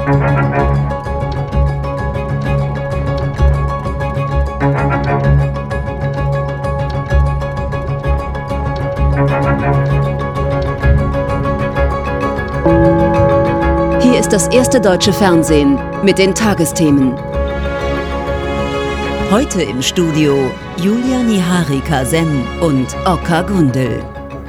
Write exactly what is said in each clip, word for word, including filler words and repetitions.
Hier ist das erste deutsche Fernsehen mit den Tagesthemen. Heute im Studio Julia Niharika-Sen und Oka Gundel.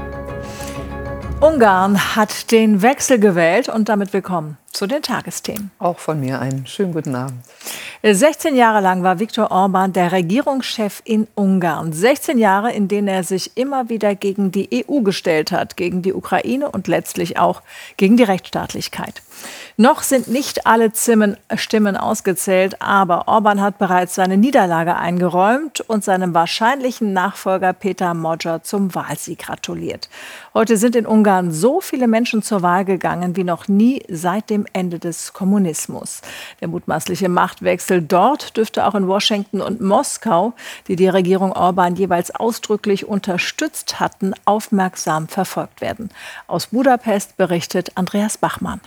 Ungarn hat den Wechsel gewählt und damit willkommen zu den Tagesthemen. Auch von mir einen schönen guten Abend. sechzehn Jahre lang war Viktor Orbán der Regierungschef in Ungarn. sechzehn Jahre, in denen er sich immer wieder gegen die E U gestellt hat, gegen die Ukraine und letztlich auch gegen die Rechtsstaatlichkeit. Noch sind nicht alle Stimmen ausgezählt, aber Orbán hat bereits seine Niederlage eingeräumt und seinem wahrscheinlichen Nachfolger Péter Magyar zum Wahlsieg gratuliert. Heute sind in Ungarn so viele Menschen zur Wahl gegangen wie noch nie seit dem Ende des Kommunismus. Der mutmaßliche Machtwechsel dort dürfte auch in Washington und Moskau, die die Regierung Orbán jeweils ausdrücklich unterstützt hatten, aufmerksam verfolgt werden. Aus Budapest berichtet Andreas Bachmann.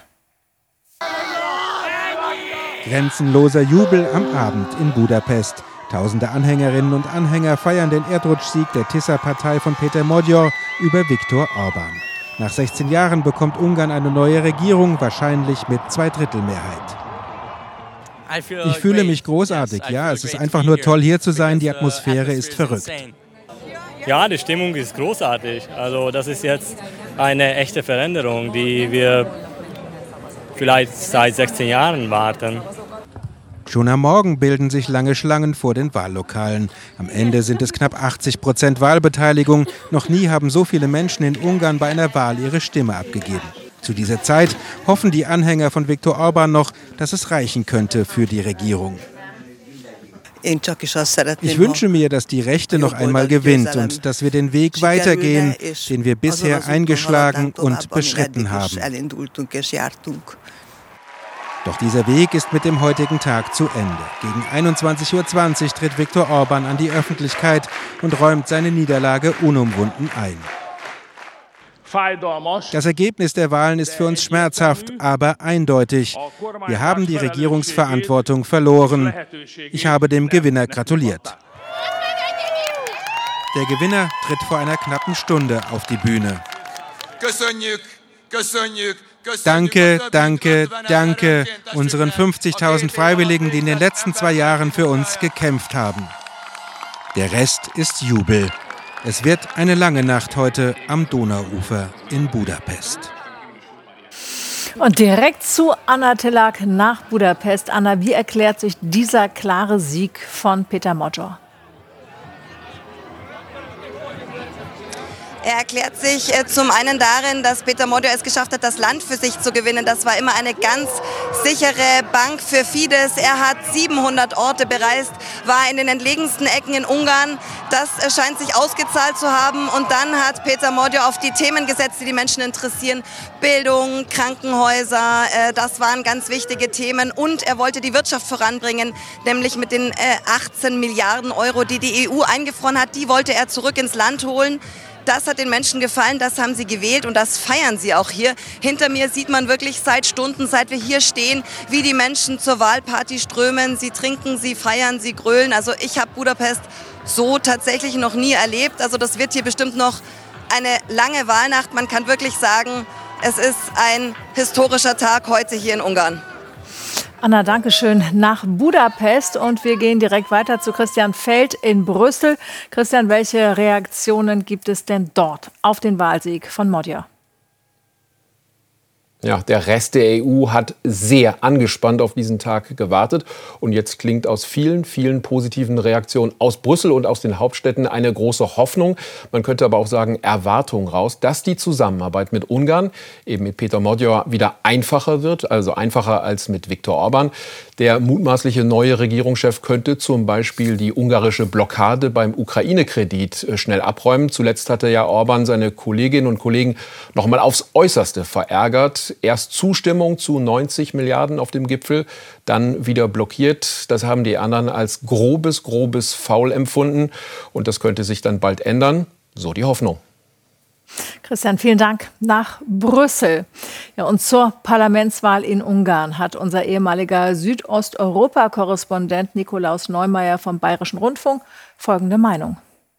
Grenzenloser Jubel am Abend in Budapest. Tausende Anhängerinnen und Anhänger feiern den Erdrutschsieg der Tisza-Partei von Péter Magyar über Viktor Orbán. Nach sechzehn Jahren bekommt Ungarn eine neue Regierung, wahrscheinlich mit Zweidrittelmehrheit. Ich fühle mich großartig, ja, es ist einfach nur toll, hier zu sein, die Atmosphäre ist verrückt. Ja, die Stimmung ist großartig. Also das ist jetzt eine echte Veränderung, die wir vielleicht seit sechzehn Jahren warten. Schon am Morgen bilden sich lange Schlangen vor den Wahllokalen. Am Ende sind es knapp achtzig Prozent Wahlbeteiligung. Noch nie haben so viele Menschen in Ungarn bei einer Wahl ihre Stimme abgegeben. Zu dieser Zeit hoffen die Anhänger von Viktor Orbán noch, dass es reichen könnte für die Regierung. Ich wünsche mir, dass die Rechte noch einmal gewinnt und dass wir den Weg weitergehen, den wir bisher eingeschlagen und beschritten haben. Doch dieser Weg ist mit dem heutigen Tag zu Ende. Gegen einundzwanzig Uhr zwanzig tritt Viktor Orbán an die Öffentlichkeit und räumt seine Niederlage unumwunden ein. Das Ergebnis der Wahlen ist für uns schmerzhaft, aber eindeutig. Wir haben die Regierungsverantwortung verloren. Ich habe dem Gewinner gratuliert. Der Gewinner tritt vor einer knappen Stunde auf die Bühne. Danke, danke, danke unseren fünfzigtausend Freiwilligen, die in den letzten zwei Jahren für uns gekämpft haben. Der Rest ist Jubel. Es wird eine lange Nacht heute am Donauufer in Budapest. Und direkt zu Anna Tillak nach Budapest. Anna, wie erklärt sich dieser klare Sieg von Péter Magyar? Er erklärt sich äh, zum einen darin, dass Péter Magyar es geschafft hat, das Land für sich zu gewinnen. Das war immer eine ganz sichere Bank für Fidesz. Er hat siebenhundert Orte bereist, war in den entlegensten Ecken in Ungarn. Das äh, scheint sich ausgezahlt zu haben. Und dann hat Péter Magyar auf die Themen gesetzt, die die Menschen interessieren. Bildung, Krankenhäuser, äh, das waren ganz wichtige Themen. Und er wollte die Wirtschaft voranbringen, nämlich mit den äh, achtzehn Milliarden Euro, die die E U eingefroren hat. Die wollte er zurück ins Land holen. Das hat den Menschen gefallen, das haben sie gewählt und das feiern sie auch hier. Hinter mir sieht man wirklich seit Stunden, seit wir hier stehen, wie die Menschen zur Wahlparty strömen. Sie trinken, sie feiern, sie grölen. Also ich habe Budapest so tatsächlich noch nie erlebt. Also das wird hier bestimmt noch eine lange Wahlnacht. Man kann wirklich sagen, es ist ein historischer Tag heute hier in Ungarn. Anna, danke schön nach Budapest und wir gehen direkt weiter zu Christian Feld in Brüssel. Christian, welche Reaktionen gibt es denn dort auf den Wahlsieg von Magyar? Ja, der Rest der E U hat sehr angespannt auf diesen Tag gewartet. Und jetzt klingt aus vielen, vielen positiven Reaktionen aus Brüssel und aus den Hauptstädten eine große Hoffnung. Man könnte aber auch sagen Erwartung raus, dass die Zusammenarbeit mit Ungarn, eben mit Péter Magyar, wieder einfacher wird. Also einfacher als mit Viktor Orbán. Der mutmaßliche neue Regierungschef könnte zum Beispiel die ungarische Blockade beim Ukraine-Kredit schnell abräumen. Zuletzt hatte ja Orbán seine Kolleginnen und Kollegen noch mal aufs Äußerste verärgert. Erst Zustimmung zu neunzig Milliarden auf dem Gipfel, dann wieder blockiert. Das haben die anderen als grobes, grobes Foul empfunden. Und das könnte sich dann bald ändern. So die Hoffnung. Christian, vielen Dank nach Brüssel. Ja, und zur Parlamentswahl in Ungarn hat unser ehemaliger Südosteuropa-Korrespondent Nikolaus Neumeier vom Bayerischen Rundfunk folgende Meinung.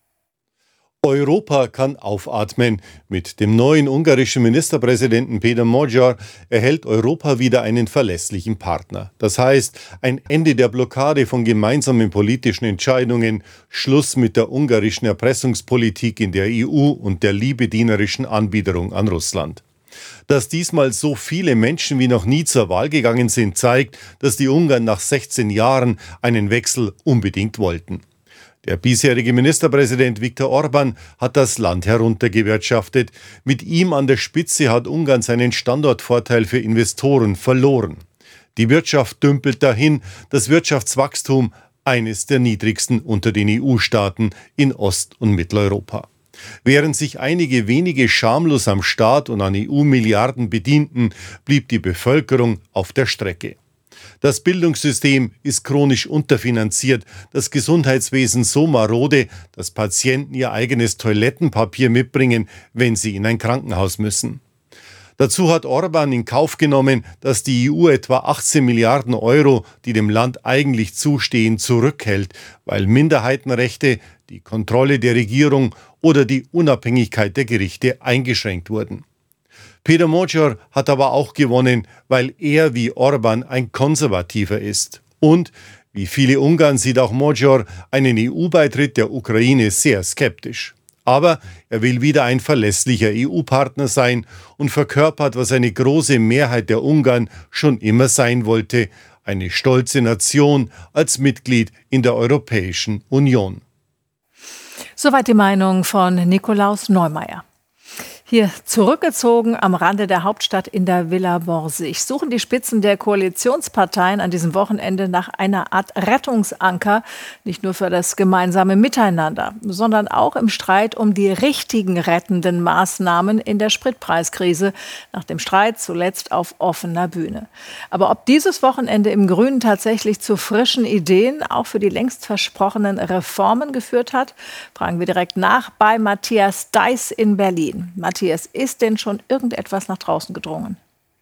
Europa kann aufatmen. Mit dem neuen ungarischen Ministerpräsidenten Péter Magyar erhält Europa wieder einen verlässlichen Partner. Das heißt, ein Ende der Blockade von gemeinsamen politischen Entscheidungen, Schluss mit der ungarischen Erpressungspolitik in der E U und der liebedienerischen Anbiederung an Russland. Dass diesmal so viele Menschen wie noch nie zur Wahl gegangen sind, zeigt, dass die Ungarn nach sechzehn Jahren einen Wechsel unbedingt wollten. Der bisherige Ministerpräsident Viktor Orbán hat das Land heruntergewirtschaftet. Mit ihm an der Spitze hat Ungarn seinen Standortvorteil für Investoren verloren. Die Wirtschaft dümpelt dahin, das Wirtschaftswachstum eines der niedrigsten unter den E U-Staaten in Ost- und Mitteleuropa. Während sich einige wenige schamlos am Staat und an E U-Milliarden bedienten, blieb die Bevölkerung auf der Strecke. Das Bildungssystem ist chronisch unterfinanziert, das Gesundheitswesen so marode, dass Patienten ihr eigenes Toilettenpapier mitbringen, wenn sie in ein Krankenhaus müssen. Dazu hat Orbán in Kauf genommen, dass die E U etwa achtzehn Milliarden Euro, die dem Land eigentlich zustehen, zurückhält, weil Minderheitenrechte, die Kontrolle der Regierung oder die Unabhängigkeit der Gerichte eingeschränkt wurden. Péter Magyar hat aber auch gewonnen, weil er wie Orbán ein Konservativer ist. Und, wie viele Ungarn, sieht auch Magyar einen E U-Beitritt der Ukraine sehr skeptisch. Aber er will wieder ein verlässlicher E U-Partner sein und verkörpert, was eine große Mehrheit der Ungarn schon immer sein wollte: eine stolze Nation als Mitglied in der Europäischen Union. Soweit die Meinung von Nikolaus Neumeier. Hier zurückgezogen am Rande der Hauptstadt in der Villa Borsig suchen die Spitzen der Koalitionsparteien an diesem Wochenende nach einer Art Rettungsanker, nicht nur für das gemeinsame Miteinander, sondern auch im Streit um die richtigen rettenden Maßnahmen in der Spritpreiskrise, nach dem Streit zuletzt auf offener Bühne. Aber ob dieses Wochenende im Grünen tatsächlich zu frischen Ideen, auch für die längst versprochenen Reformen geführt hat, fragen wir direkt nach bei Matthias Deiß in Berlin. Matthias, ist denn schon irgendetwas nach draußen gedrungen?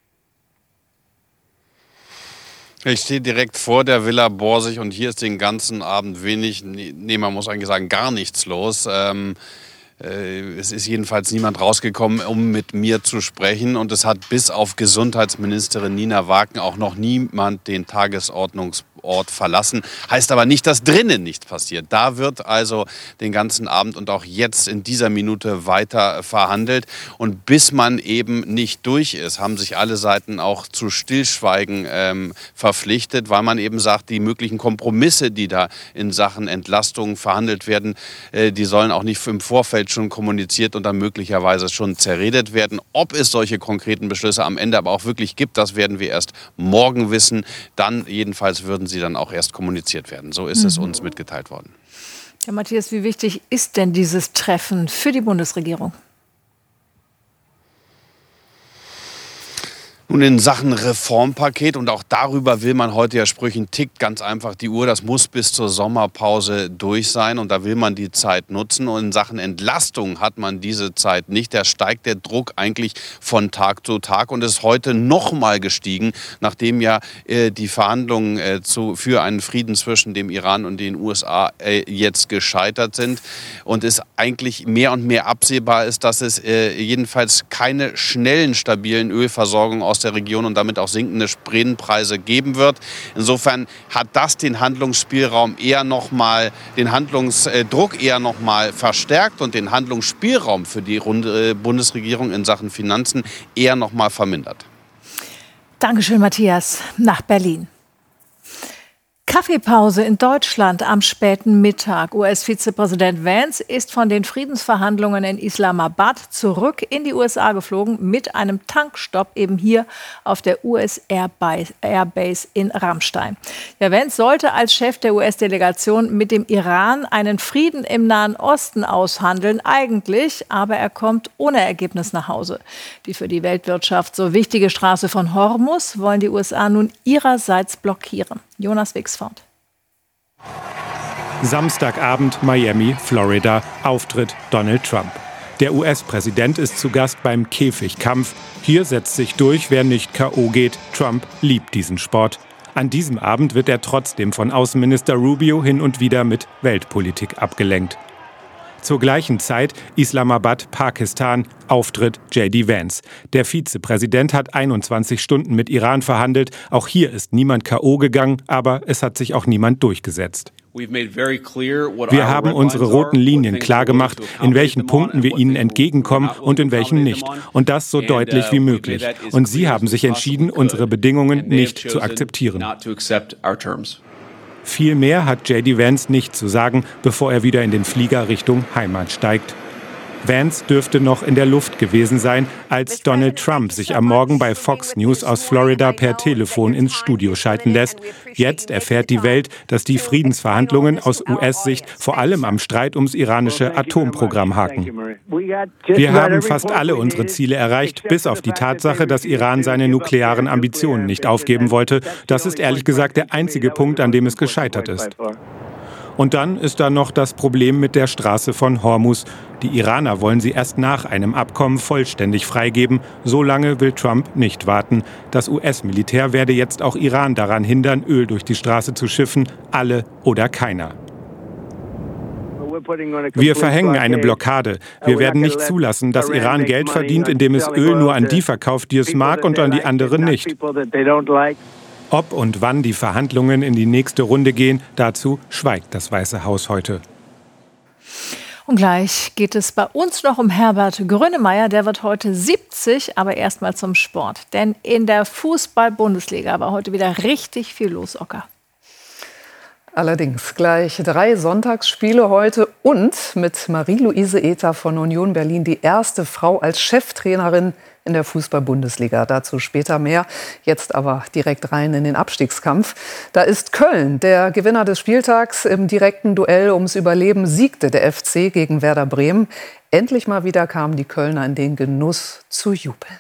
Ich stehe direkt vor der Villa Borsig und hier ist den ganzen Abend wenig, nee, man muss eigentlich sagen, gar nichts los. Ähm, äh, es ist jedenfalls niemand rausgekommen, um mit mir zu sprechen. Und es hat bis auf Gesundheitsministerin Nina Wagen auch noch niemand den Tagesordnungsort verlassen. Heißt aber nicht, dass drinnen nichts passiert. Da wird also den ganzen Abend und auch jetzt in dieser Minute weiter verhandelt. Und bis man eben nicht durch ist, haben sich alle Seiten auch zu Stillschweigen ähm, verpflichtet, weil man eben sagt, die möglichen Kompromisse, die da in Sachen Entlastung verhandelt werden, äh, die sollen auch nicht im Vorfeld schon kommuniziert und dann möglicherweise schon zerredet werden. Ob es solche konkreten Beschlüsse am Ende aber auch wirklich gibt, das werden wir erst morgen wissen. Dann jedenfalls würden sie dann auch erst kommuniziert werden. So ist mhm. es uns mitgeteilt worden. Ja, Matthias, wie wichtig ist denn dieses Treffen für die Bundesregierung? Nun, in Sachen Reformpaket, und auch darüber will man heute ja sprechen, tickt ganz einfach die Uhr. Das muss bis zur Sommerpause durch sein und da will man die Zeit nutzen. Und in Sachen Entlastung hat man diese Zeit nicht. Da steigt der Druck eigentlich von Tag zu Tag und ist heute noch mal gestiegen, nachdem ja äh, die Verhandlungen äh, zu, für einen Frieden zwischen dem Iran und den U S A äh, jetzt gescheitert sind. Und es eigentlich mehr und mehr absehbar ist, dass es äh, jedenfalls keine schnellen, stabilen Ölversorgung aus der Region und damit auch sinkende Spritpreise geben wird. Insofern hat das den Handlungsspielraum eher noch mal, den Handlungsdruck eher noch mal verstärkt und den Handlungsspielraum für die Bundesregierung in Sachen Finanzen eher noch mal vermindert. Dankeschön, Matthias. Nach Berlin. Kaffeepause in Deutschland am späten Mittag. U S-Vizepräsident Vance ist von den Friedensverhandlungen in Islamabad zurück in die U S A geflogen mit einem Tankstopp eben hier auf der U S Airbase in Ramstein. Ja, Vance sollte als Chef der U S-Delegation mit dem Iran einen Frieden im Nahen Osten aushandeln, eigentlich, aber er kommt ohne Ergebnis nach Hause. Die für die Weltwirtschaft so wichtige Straße von Hormuz wollen die U S A nun ihrerseits blockieren. Jonas Wixford. Samstagabend, Miami, Florida, Auftritt Donald Trump. Der U S-Präsident ist zu Gast beim Käfigkampf. Hier setzt sich durch, wer nicht K O geht. Trump liebt diesen Sport. An diesem Abend wird er trotzdem von Außenminister Rubio hin und wieder mit Weltpolitik abgelenkt. Zur gleichen Zeit Islamabad, Pakistan, Auftritt J D Vance. Der Vizepräsident hat einundzwanzig Stunden mit Iran verhandelt. Auch hier ist niemand K O gegangen, aber es hat sich auch niemand durchgesetzt. Wir haben unsere roten Linien klargemacht, in welchen Punkten wir ihnen entgegenkommen und in welchen nicht. Und das so deutlich wie möglich. Und sie haben sich entschieden, unsere Bedingungen nicht zu akzeptieren. Viel mehr hat J D Vance nicht zu sagen, bevor er wieder in den Flieger Richtung Heimat steigt. Vance dürfte noch in der Luft gewesen sein, als Donald Trump sich am Morgen bei Fox News aus Florida per Telefon ins Studio schalten lässt. Jetzt erfährt die Welt, dass die Friedensverhandlungen aus U S-Sicht vor allem am Streit ums iranische Atomprogramm haken. Wir haben fast alle unsere Ziele erreicht, bis auf die Tatsache, dass Iran seine nuklearen Ambitionen nicht aufgeben wollte. Das ist ehrlich gesagt der einzige Punkt, an dem es gescheitert ist. Und dann ist da noch das Problem mit der Straße von Hormuz. Die Iraner wollen sie erst nach einem Abkommen vollständig freigeben. So lange will Trump nicht warten. Das U S-Militär werde jetzt auch Iran daran hindern, Öl durch die Straße zu schiffen. Alle oder keiner. Wir verhängen eine Blockade. Wir werden nicht zulassen, dass Iran Geld verdient, indem es Öl nur an die verkauft, die es mag, und an die anderen nicht. Ob und wann die Verhandlungen in die nächste Runde gehen, dazu schweigt das Weiße Haus heute. Und gleich geht es bei uns noch um Herbert Grönemeyer. Der wird heute siebzig, aber erstmal zum Sport. Denn in der Fußball-Bundesliga war heute wieder richtig viel los, Ocker. Allerdings gleich drei Sonntagsspiele heute und mit Marie-Louise Ether von Union Berlin die erste Frau als Cheftrainerin in der Fußball-Bundesliga. Dazu später mehr. Jetzt aber direkt rein in den Abstiegskampf. Da ist Köln, der Gewinner des Spieltags. Im direkten Duell ums Überleben siegte der F C gegen Werder Bremen. Endlich mal wieder kamen die Kölner in den Genuss zu jubeln.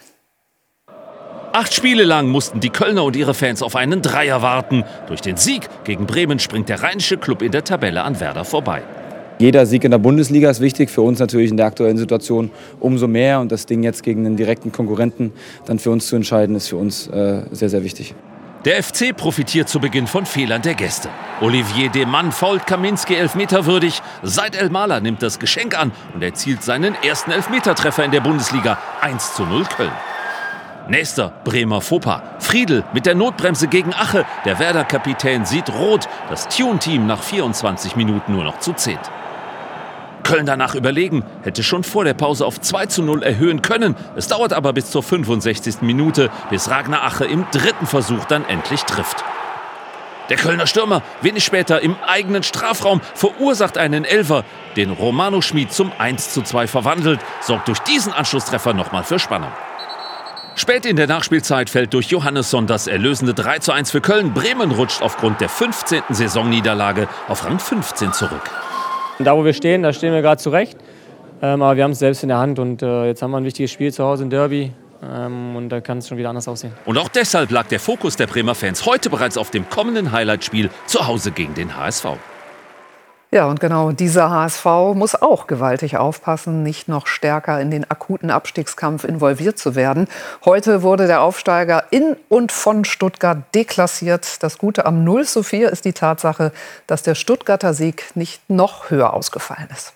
Acht Spiele lang mussten die Kölner und ihre Fans auf einen Dreier warten. Durch den Sieg gegen Bremen springt der rheinische Klub in der Tabelle an Werder vorbei. Jeder Sieg in der Bundesliga ist wichtig, für uns natürlich in der aktuellen Situation umso mehr. Und das Ding jetzt gegen einen direkten Konkurrenten dann für uns zu entscheiden, ist für uns äh, sehr, sehr wichtig. Der F C profitiert zu Beginn von Fehlern der Gäste. Olivier Demann fault Kaminski elfmeterwürdig. Seid Elmaler nimmt das Geschenk an und erzielt seinen ersten Elfmetertreffer in der Bundesliga. eins zu null Köln. Nächster Bremer Fauxpas. Friedl mit der Notbremse gegen Ache. Der Werder-Kapitän sieht rot. Das Tune-Team nach vierundzwanzig Minuten nur noch zu zehnt. Köln danach überlegen, hätte schon vor der Pause auf zwei zu null erhöhen können. Es dauert aber bis zur fünfundsechzigsten Minute, bis Ragnar Ache im dritten Versuch dann endlich trifft. Der Kölner Stürmer, wenig später im eigenen Strafraum, verursacht einen Elfer, den Romano Schmid zum eins zu zwei verwandelt, sorgt durch diesen Anschlusstreffer nochmal für Spannung. Spät in der Nachspielzeit fällt durch Johannesson das erlösende drei zu eins für Köln. Bremen rutscht aufgrund der fünfzehnten Saisonniederlage auf Rang fünfzehn zurück. Da, wo wir stehen, da stehen wir gerade zurecht. Ähm, aber wir haben es selbst in der Hand und äh, jetzt haben wir ein wichtiges Spiel zu Hause, ein Derby. Ähm, und da kann es schon wieder anders aussehen. Und auch deshalb lag der Fokus der Bremer Fans heute bereits auf dem kommenden Highlight-Spiel zu Hause gegen den H S V. Ja, und genau dieser H S V muss auch gewaltig aufpassen, nicht noch stärker in den akuten Abstiegskampf involviert zu werden. Heute wurde der Aufsteiger in und von Stuttgart deklassiert. Das Gute am null zu vier ist die Tatsache, dass der Stuttgarter Sieg nicht noch höher ausgefallen ist.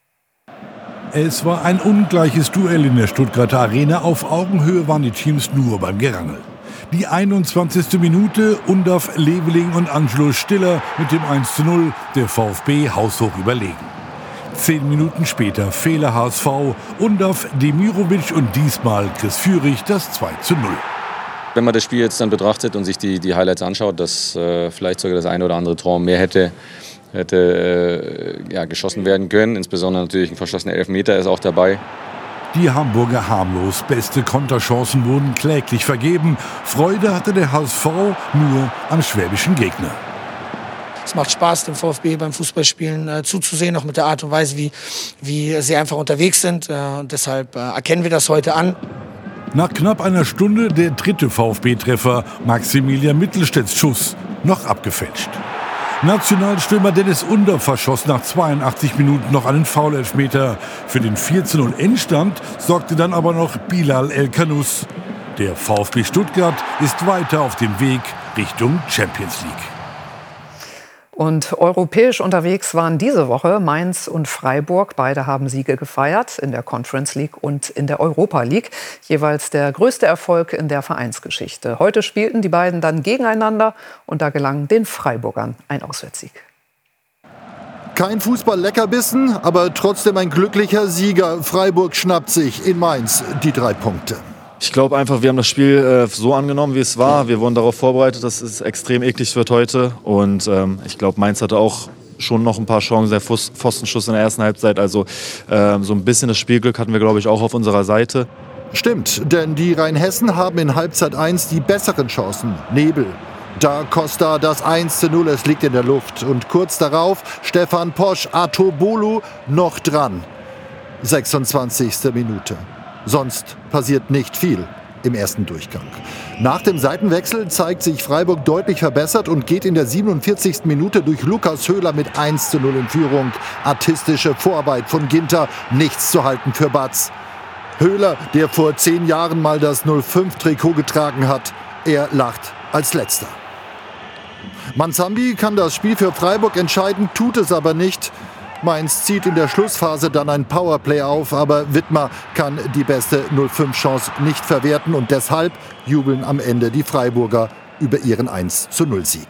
Es war ein ungleiches Duell in der Stuttgarter Arena. Auf Augenhöhe waren die Teams nur beim Gerangel. Die einundzwanzigste Minute, Undaf Leveling und Angelo Stiller mit dem eins zu null, der VfB haushoch überlegen. Zehn Minuten später Fehler H S V, Undaf Demirovic und diesmal Chris Führig das zwei zu null. Wenn man das Spiel jetzt dann betrachtet und sich die, die Highlights anschaut, dass äh, vielleicht sogar das eine oder andere Tor mehr hätte, hätte äh, ja, geschossen werden können. Insbesondere natürlich ein verschossener Elfmeter ist auch dabei. Die Hamburger harmlos. Beste Konterchancen wurden kläglich vergeben. Freude hatte der H S V nur am schwäbischen Gegner. Es macht Spaß, dem VfB beim Fußballspielen äh, zuzusehen, auch mit der Art und Weise, wie, wie sie einfach unterwegs sind. Äh, und deshalb äh, erkennen wir das heute an. Nach knapp einer Stunde der dritte VfB-Treffer, Maximilian Mittelstädts Schuss, noch abgefälscht. Nationalstürmer Dennis Undorf verschoss nach zweiundachtzig Minuten noch einen Foul-Elfmeter. Für den vier zu null Endstand sorgte dann aber noch Bilal El-Kanous. Der VfB Stuttgart ist weiter auf dem Weg Richtung Champions League. Und europäisch unterwegs waren diese Woche Mainz und Freiburg. Beide haben Siege gefeiert in der Conference League und in der Europa League. Jeweils der größte Erfolg in der Vereinsgeschichte. Heute spielten die beiden dann gegeneinander und da gelang den Freiburgern ein Auswärtssieg. Kein Fußball-Leckerbissen, aber trotzdem ein glücklicher Sieger. Freiburg schnappt sich in Mainz die drei Punkte. Ich glaube einfach, wir haben das Spiel äh, so angenommen, wie es war. Wir wurden darauf vorbereitet, dass es extrem eklig wird heute. Und ähm, ich glaube, Mainz hatte auch schon noch ein paar Chancen, der Pfostenschuss in der ersten Halbzeit. Also ähm, so ein bisschen das Spielglück hatten wir, glaube ich, auch auf unserer Seite. Stimmt, denn die Rheinhessen haben in Halbzeit eins die besseren Chancen. Nebel. Da Costa das eins zu null, es liegt in der Luft. Und kurz darauf Stefan Posch, Atobolu noch dran. sechsundzwanzigste Minute. Sonst passiert nicht viel im ersten Durchgang. Nach dem Seitenwechsel zeigt sich Freiburg deutlich verbessert und geht in der siebenundvierzigsten Minute durch Lukas Höhler mit eins zu null in Führung. Artistische Vorarbeit von Ginter, nichts zu halten für Batz. Höhler, der vor zehn Jahren mal das null fünf Trikot getragen hat, er lacht als Letzter. Manzambi kann das Spiel für Freiburg entscheiden, tut es aber nicht. Mainz zieht in der Schlussphase dann ein Powerplay auf, aber Wittmer kann die beste null fünf Chance nicht verwerten und deshalb jubeln am Ende die Freiburger über ihren eins zu null Sieg.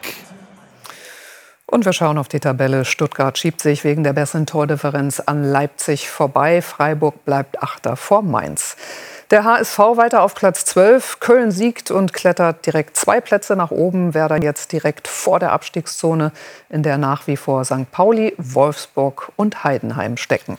Und wir schauen auf die Tabelle. Stuttgart schiebt sich wegen der besseren Tordifferenz an Leipzig vorbei. Freiburg bleibt Achter vor Mainz. Der H S V weiter auf Platz zwölf. Köln siegt und klettert direkt zwei Plätze nach oben. Werder jetzt direkt vor der Abstiegszone, in der nach wie vor Sankt Pauli, Wolfsburg und Heidenheim stecken.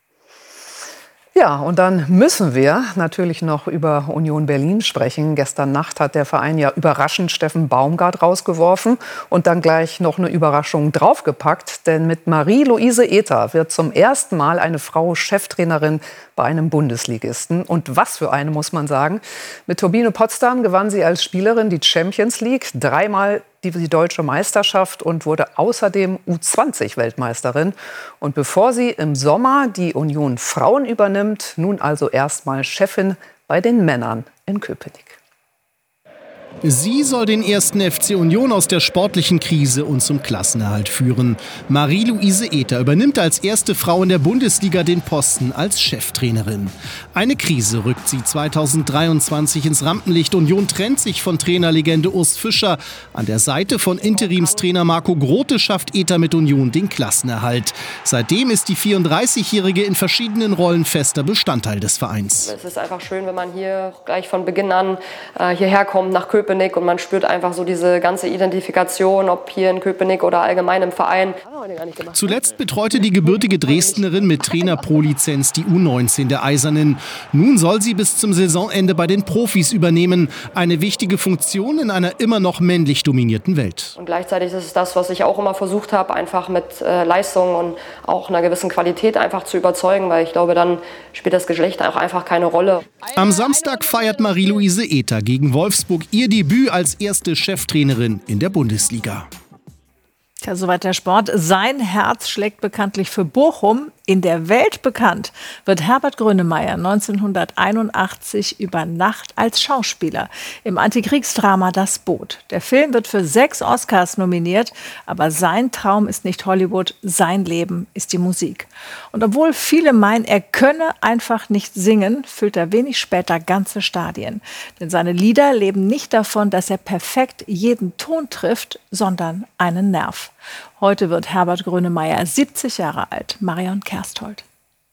Ja, und dann müssen wir natürlich noch über Union Berlin sprechen. Gestern Nacht hat der Verein ja überraschend Steffen Baumgart rausgeworfen und dann gleich noch eine Überraschung draufgepackt. Denn mit Marie-Louise Ether wird zum ersten Mal eine Frau Cheftrainerin bei einem Bundesligisten. Und was für eine, muss man sagen. Mit Turbine Potsdam gewann sie als Spielerin die Champions League, dreimal die, die deutsche Meisterschaft und wurde außerdem U zwanzig Weltmeisterin. Und bevor sie im Sommer die Union Frauen übernimmt, nun also erstmal Chefin bei den Männern in Köpenick. Sie soll den ersten F C Union aus der sportlichen Krise und zum Klassenerhalt führen. Marie-Louise Ether übernimmt als erste Frau in der Bundesliga den Posten als Cheftrainerin. Eine Krise rückt sie zweitausenddreiundzwanzig ins Rampenlicht. Union trennt sich von Trainerlegende Urs Fischer. An der Seite von Interimstrainer Marco Grote schafft Ether mit Union den Klassenerhalt. Seitdem ist die vierunddreißigjährige in verschiedenen Rollen fester Bestandteil des Vereins. Es ist einfach schön, wenn man hier gleich von Beginn an äh, hierher kommt nach Köpenick. Und man spürt einfach so diese ganze Identifikation, ob hier in Köpenick oder allgemein im Verein. Zuletzt betreute die gebürtige Dresdnerin mit Trainer-Pro-Lizenz die U neunzehn der Eisernen. Nun soll sie bis zum Saisonende bei den Profis übernehmen. Eine wichtige Funktion in einer immer noch männlich dominierten Welt. Und gleichzeitig ist es das, was ich auch immer versucht habe, einfach mit äh, Leistung und auch einer gewissen Qualität einfach zu überzeugen, weil ich glaube, dann spielt das Geschlecht auch einfach keine Rolle. Am Samstag feiert Marie-Louise Ether gegen Wolfsburg ihr Debüt als erste Cheftrainerin in der Bundesliga. Ja, soweit der Sport. Sein Herz schlägt bekanntlich für Bochum. In der Welt bekannt wird Herbert Grönemeyer neunzehnhunderteinundachtzig über Nacht als Schauspieler im Antikriegsdrama Das Boot. Der Film wird für sechs Oscars nominiert, aber sein Traum ist nicht Hollywood, sein Leben ist die Musik. Und obwohl viele meinen, er könne einfach nicht singen, füllt er wenig später ganze Stadien. Denn seine Lieder leben nicht davon, dass er perfekt jeden Ton trifft, sondern einen Nerv. Heute wird Herbert Grönemeyer siebzig Jahre alt. Marion Kersthold.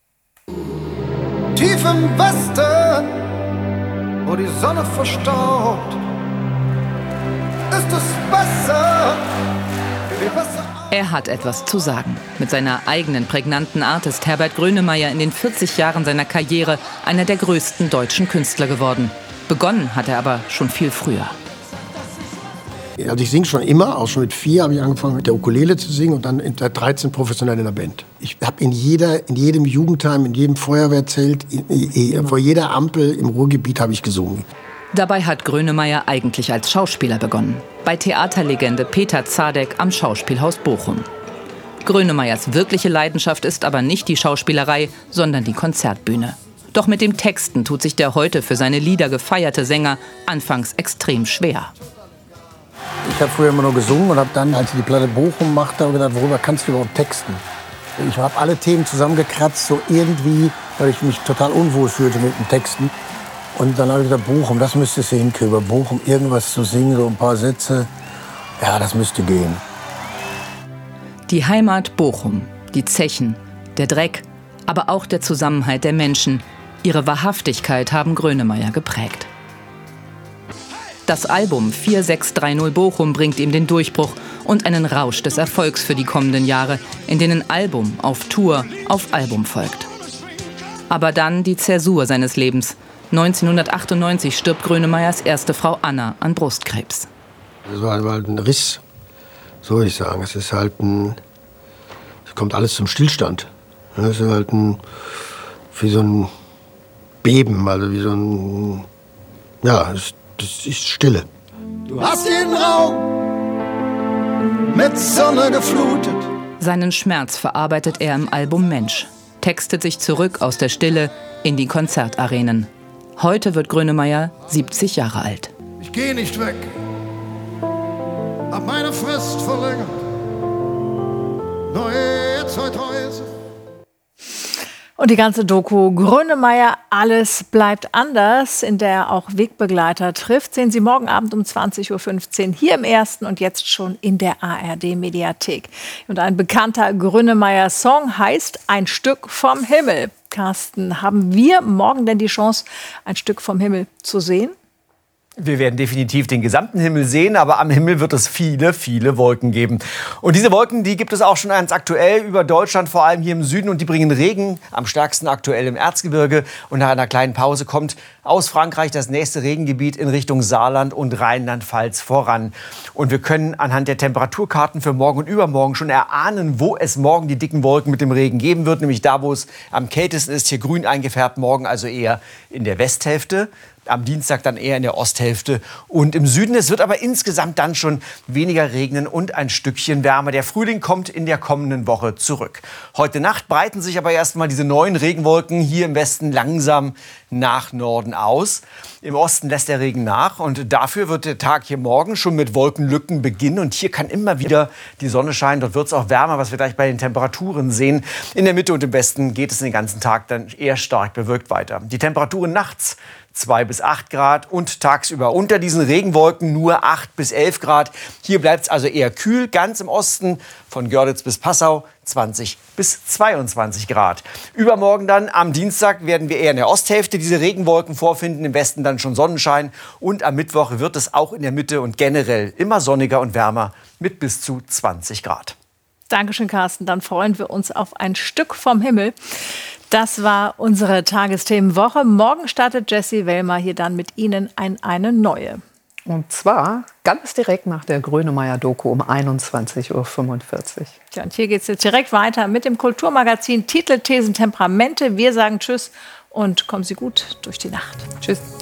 Tief im Westen, wo die Sonne verstaubt, ist es besser, viel besser. Er hat etwas zu sagen. Mit seiner eigenen prägnanten Art ist Herbert Grönemeyer in den vierzig Jahren seiner Karriere einer der größten deutschen Künstler geworden. Begonnen hat er aber schon viel früher. Also ich singe schon immer, auch schon mit vier habe ich angefangen mit der Ukulele zu singen und dann seit dreizehn professionell in der Band. Ich habe in jeder, in jedem Jugendheim, in jedem Feuerwehrzelt, in, in, vor jeder Ampel im Ruhrgebiet habe ich gesungen. Dabei hat Grönemeyer eigentlich als Schauspieler begonnen. bei Theaterlegende Peter Zadek am Schauspielhaus Bochum. Grönemeyers wirkliche Leidenschaft ist aber nicht die Schauspielerei, sondern die Konzertbühne. Doch mit dem Texten tut sich der heute für seine Lieder gefeierte Sänger anfangs extrem schwer. Ich habe früher immer nur gesungen und habe dann, als ich die Platte Bochum machte, gedacht, worüber kannst du überhaupt texten? Ich habe alle Themen zusammengekratzt, so irgendwie, weil ich mich total unwohl fühlte mit den Texten. Und dann habe ich gesagt, Bochum, das müsstest du hinkriegen. Über Bochum irgendwas zu singen, so ein paar Sätze, ja, das müsste gehen. Die Heimat Bochum, die Zechen, der Dreck, aber auch der Zusammenhalt der Menschen. Ihre Wahrhaftigkeit haben Grönemeyer geprägt. Das Album vier sechs drei null Bochum bringt ihm den Durchbruch und einen Rausch des Erfolgs für die kommenden Jahre, in denen Album auf Tour auf Album folgt. Aber dann die Zäsur seines Lebens. neunzehnhundertachtundneunzig stirbt Grönemeyers erste Frau Anna an Brustkrebs. Das war halt ein Riss, so würde ich sagen. Es ist halt ein, es kommt alles zum Stillstand. Es ist halt ein, wie so ein Beben, also wie so ein, ja, es, das ist Stille. Du hast jeden Raum mit Sonne geflutet. Seinen Schmerz verarbeitet er im Album Mensch, textet sich zurück aus der Stille in die Konzertarenen. Heute wird Grönemeyer siebzig Jahre alt. Ich geh nicht weg, hab meine Frist verlängert. Neue Zeitreise. Und die ganze Doku Grönemeyer, alles bleibt anders, in der er auch Wegbegleiter trifft, sehen Sie morgen Abend um zwanzig Uhr fünfzehn hier im Ersten und jetzt schon in der A R D-Mediathek. Und ein bekannter Grönemeyer-Song heißt Ein Stück vom Himmel. Carsten, haben wir morgen denn die Chance, ein Stück vom Himmel zu sehen? Wir werden definitiv den gesamten Himmel sehen, aber am Himmel wird es viele, viele Wolken geben. Und diese Wolken, die gibt es auch schon ganz aktuell über Deutschland, vor allem hier im Süden. Und die bringen Regen, am stärksten aktuell im Erzgebirge. Und nach einer kleinen Pause kommt aus Frankreich das nächste Regengebiet in Richtung Saarland und Rheinland-Pfalz voran. Und wir können anhand der Temperaturkarten für morgen und übermorgen schon erahnen, wo es morgen die dicken Wolken mit dem Regen geben wird. Nämlich da, wo es am kältesten ist, hier grün eingefärbt, morgen also eher in der Westhälfte. Am Dienstag dann eher in der Osthälfte und im Süden. Es wird aber insgesamt dann schon weniger regnen und ein Stückchen wärmer. Der Frühling kommt in der kommenden Woche zurück. Heute Nacht breiten sich aber erstmal diese neuen Regenwolken hier im Westen langsam nach Norden aus. Im Osten lässt der Regen nach und dafür wird der Tag hier morgen schon mit Wolkenlücken beginnen. Und hier kann immer wieder die Sonne scheinen. Dort wird es auch wärmer, was wir gleich bei den Temperaturen sehen. In der Mitte und im Westen geht es den ganzen Tag dann eher stark bewölkt weiter. Die Temperaturen nachts zwei bis acht Grad und tagsüber unter diesen Regenwolken nur acht bis elf Grad. Hier bleibt es also eher kühl, ganz im Osten von Görlitz bis Passau zwanzig bis zweiundzwanzig Grad. Übermorgen dann am Dienstag werden wir eher in der Osthälfte diese Regenwolken vorfinden, im Westen dann schon Sonnenschein und am Mittwoch wird es auch in der Mitte und generell immer sonniger und wärmer mit bis zu zwanzig Grad. Dankeschön, Carsten. Dann freuen wir uns auf ein Stück vom Himmel. Das war unsere Tagesthemenwoche. Morgen startet Jessie Wellmer hier dann mit Ihnen ein, eine neue. Und zwar ganz direkt nach der Grönemeyer-Doku um einundzwanzig Uhr fünfundvierzig. Ja, und hier geht es jetzt direkt weiter mit dem Kulturmagazin Titel, Thesen, Temperamente. Wir sagen Tschüss und kommen Sie gut durch die Nacht. Tschüss.